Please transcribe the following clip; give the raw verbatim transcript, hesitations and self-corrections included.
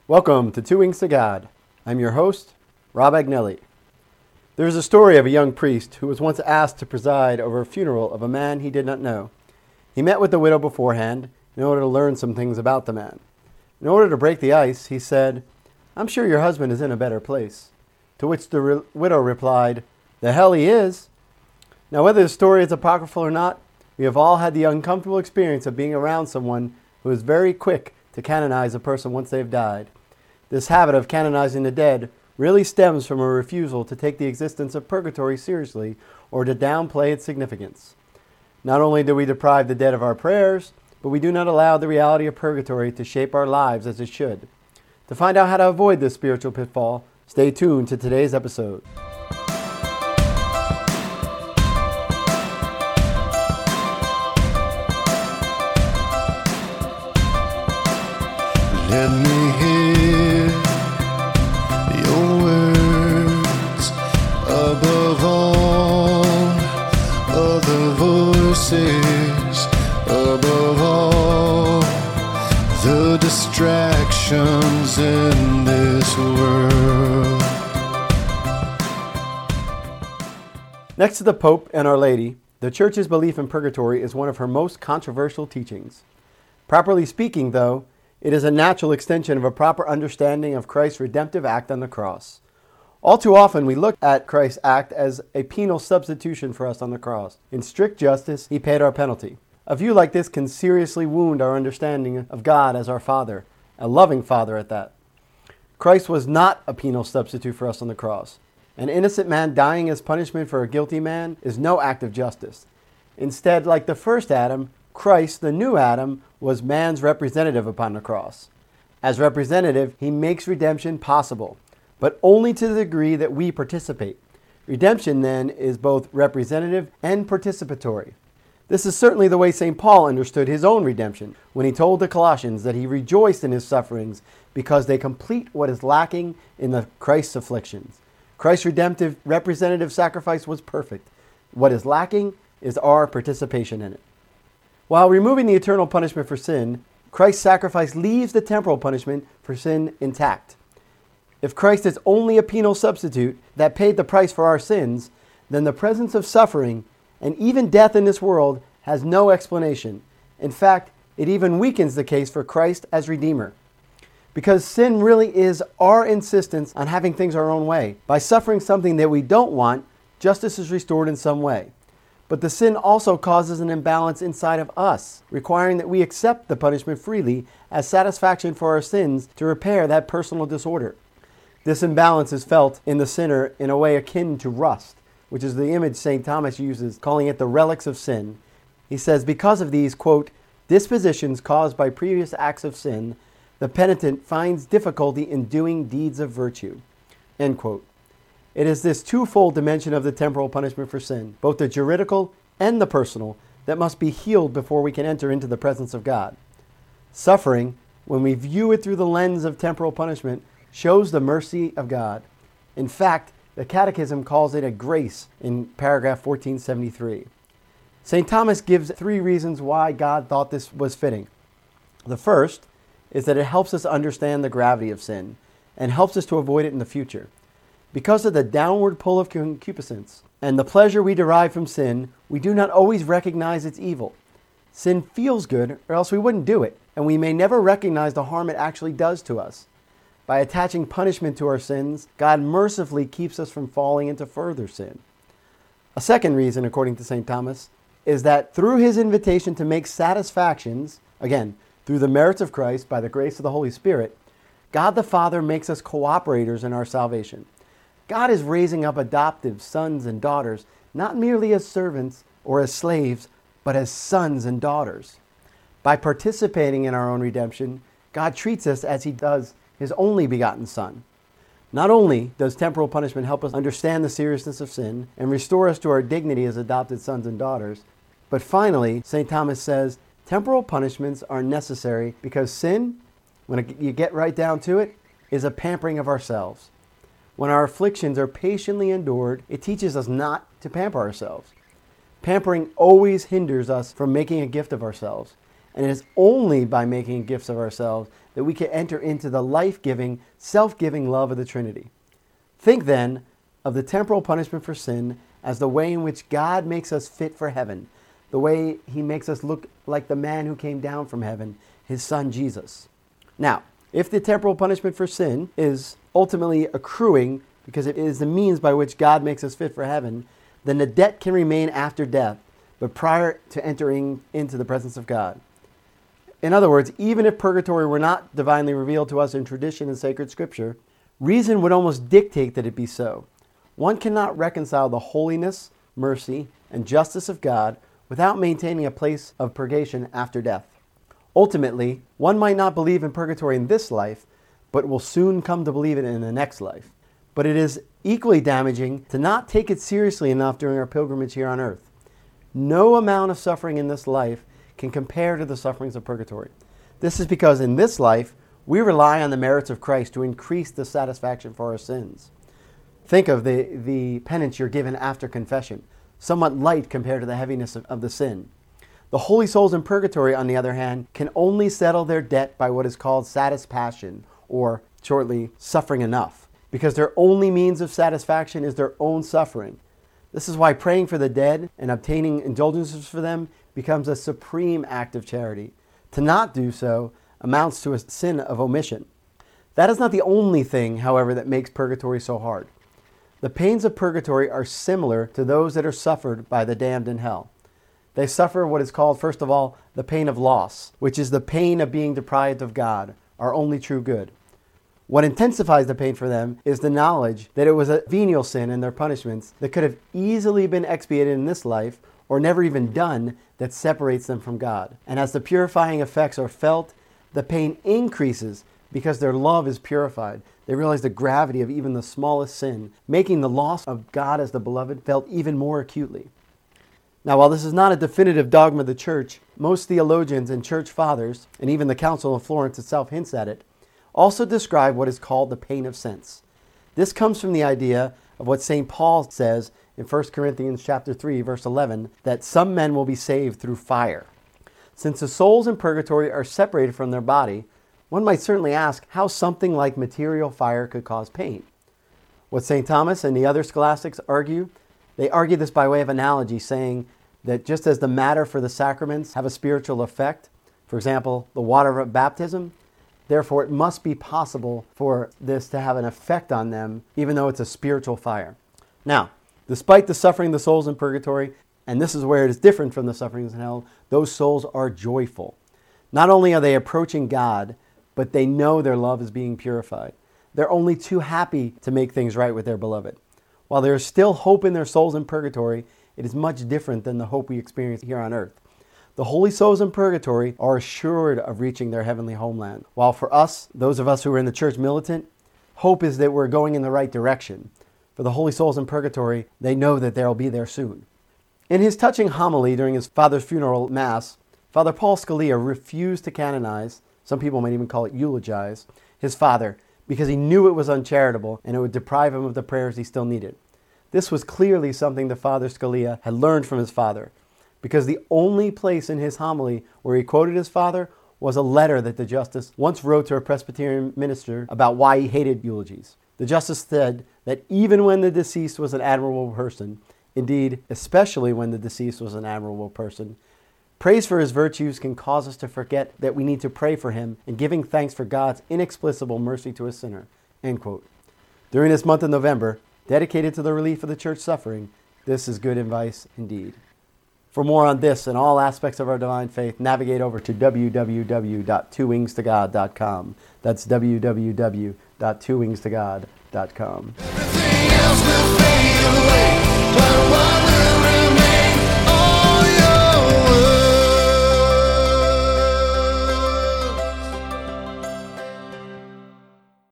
Welcome to Two Wings to God. I'm your host, Rob Agnelli. There is a story of a young priest who was once asked to preside over a funeral of a man he did not know. He met with the widow beforehand in order to learn some things about the man. In order to break the ice, he said, "I'm sure your husband is in a better place." To which the re- widow replied, "The hell he is." Now, whether the story is apocryphal or not, we have all had the uncomfortable experience of being around someone who is very quick to canonize a person once they've died. This habit of canonizing the dead really stems from a refusal to take the existence of purgatory seriously or to downplay its significance. Not only do we deprive the dead of our prayers, but we do not allow the reality of purgatory to shape our lives as it should. To find out how to avoid this spiritual pitfall, stay tuned to today's episode. Let me hear your words above all other voices, above all the distractions in this world. Next to the Pope and Our Lady, the Church's belief in purgatory is one of her most controversial teachings. Properly speaking, though, it is a natural extension of a proper understanding of Christ's redemptive act on the cross. All too often, we look at Christ's act as a penal substitution for us on the cross. In strict justice, he paid our penalty. A view like this can seriously wound our understanding of God as our Father, a loving Father at that. Christ was not a penal substitute for us on the cross. An innocent man dying as punishment for a guilty man is no act of justice. Instead, like the first Adam, Christ, the new Adam, was man's representative upon the cross. As representative, he makes redemption possible, but only to the degree that we participate. Redemption, then, is both representative and participatory. This is certainly the way Saint Paul understood his own redemption when he told the Colossians that he rejoiced in his sufferings because they complete what is lacking in the Christ's afflictions. Christ's redemptive representative sacrifice was perfect. What is lacking is our participation in it. While removing the eternal punishment for sin, Christ's sacrifice leaves the temporal punishment for sin intact. If Christ is only a penal substitute that paid the price for our sins, then the presence of suffering and even death in this world has no explanation. In fact, it even weakens the case for Christ as Redeemer. Because sin really is our insistence on having things our own way. By suffering something that we don't want, justice is restored in some way. But the sin also causes an imbalance inside of us, requiring that we accept the punishment freely as satisfaction for our sins to repair that personal disorder. This imbalance is felt in the sinner in a way akin to rust, which is the image Saint Thomas uses, calling it the relics of sin. He says, because of these, quote, dispositions caused by previous acts of sin, the penitent finds difficulty in doing deeds of virtue, end quote. It is this twofold dimension of the temporal punishment for sin, both the juridical and the personal, that must be healed before we can enter into the presence of God. Suffering, when we view it through the lens of temporal punishment, shows the mercy of God. In fact, the Catechism calls it a grace in paragraph fourteen seventy-three. Saint Thomas gives three reasons why God thought this was fitting. The first is that it helps us understand the gravity of sin and helps us to avoid it in the future. Because of the downward pull of concupiscence and the pleasure we derive from sin, we do not always recognize its evil. Sin feels good, or else we wouldn't do it, and we may never recognize the harm it actually does to us. By attaching punishment to our sins, God mercifully keeps us from falling into further sin. A second reason, according to Saint Thomas, is that through his invitation to make satisfactions, again, through the merits of Christ, by the grace of the Holy Spirit, God the Father makes us cooperators in our salvation. God is raising up adoptive sons and daughters, not merely as servants or as slaves, but as sons and daughters. By participating in our own redemption, God treats us as he does his only begotten Son. Not only does temporal punishment help us understand the seriousness of sin and restore us to our dignity as adopted sons and daughters, but finally, Saint Thomas says, temporal punishments are necessary because sin, when you get right down to it, is a pampering of ourselves. When our afflictions are patiently endured, it teaches us not to pamper ourselves. Pampering always hinders us from making a gift of ourselves. And it is only by making gifts of ourselves that we can enter into the life-giving, self-giving love of the Trinity. Think then of the temporal punishment for sin as the way in which God makes us fit for heaven, the way he makes us look like the man who came down from heaven, his son Jesus. Now, if the temporal punishment for sin is ultimately accruing because it is the means by which God makes us fit for heaven, then the debt can remain after death, but prior to entering into the presence of God. In other words, even if purgatory were not divinely revealed to us in tradition and sacred scripture, reason would almost dictate that it be so. One cannot reconcile the holiness, mercy, and justice of God without maintaining a place of purgation after death. Ultimately, one might not believe in purgatory in this life, but will soon come to believe it in the next life. But it is equally damaging to not take it seriously enough during our pilgrimage here on earth. No amount of suffering in this life can compare to the sufferings of purgatory. This is because in this life, we rely on the merits of Christ to increase the satisfaction for our sins. Think of the, the penance you're given after confession, somewhat light compared to the heaviness of, of the sin. The holy souls in purgatory, on the other hand, can only settle their debt by what is called satisfaction, or shortly, suffering enough, because their only means of satisfaction is their own suffering. This is why praying for the dead and obtaining indulgences for them becomes a supreme act of charity. To not do so amounts to a sin of omission. That is not the only thing, however, that makes purgatory so hard. The pains of purgatory are similar to those that are suffered by the damned in hell. They suffer what is called, first of all, the pain of loss, which is the pain of being deprived of God, our only true good. What intensifies the pain for them is the knowledge that it was a venial sin in their punishments that could have easily been expiated in this life or never even done that separates them from God. And as the purifying effects are felt, the pain increases because their love is purified. They realize the gravity of even the smallest sin, making the loss of God as the beloved felt even more acutely. Now, while this is not a definitive dogma of the Church, most theologians and Church Fathers, and even the Council of Florence itself hints at it, also describe what is called the pain of sense. This comes from the idea of what Saint Paul says in First Corinthians chapter three, verse eleven, that some men will be saved through fire. Since the souls in purgatory are separated from their body, one might certainly ask how something like material fire could cause pain. What Saint Thomas and the other scholastics argue, they argue this by way of analogy, saying that just as the matter for the sacraments have a spiritual effect, for example, the water of baptism, therefore it must be possible for this to have an effect on them, even though it's a spiritual fire. Now, despite the suffering of the souls in purgatory, and this is where it is different from the sufferings in hell, those souls are joyful. Not only are they approaching God, but they know their love is being purified. They're only too happy to make things right with their beloved. While there is still hope in their souls in purgatory, it is much different than the hope we experience here on earth. The holy souls in purgatory are assured of reaching their heavenly homeland. While for us, those of us who are in the church militant, hope is that we're going in the right direction. For the holy souls in purgatory, they know that they'll be there soon. In his touching homily during his father's funeral mass, Father Paul Scalia refused to canonize, some people might even call it eulogize, his father because he knew it was uncharitable and it would deprive him of the prayers he still needed. This was clearly something that Father Scalia had learned from his father, because the only place in his homily where he quoted his father was a letter that the justice once wrote to a Presbyterian minister about why he hated eulogies. The justice said that even when the deceased was an admirable person, indeed, especially when the deceased was an admirable person, praise for his virtues can cause us to forget that we need to pray for him in giving thanks for God's inexplicable mercy to a sinner. End quote. During this month of November, dedicated to the relief of the church suffering, this is good advice indeed. For more on this and all aspects of our divine faith, navigate over to w w w dot two wings to god dot com. That's w w w dot two wings to god dot com. Everything else will fade away.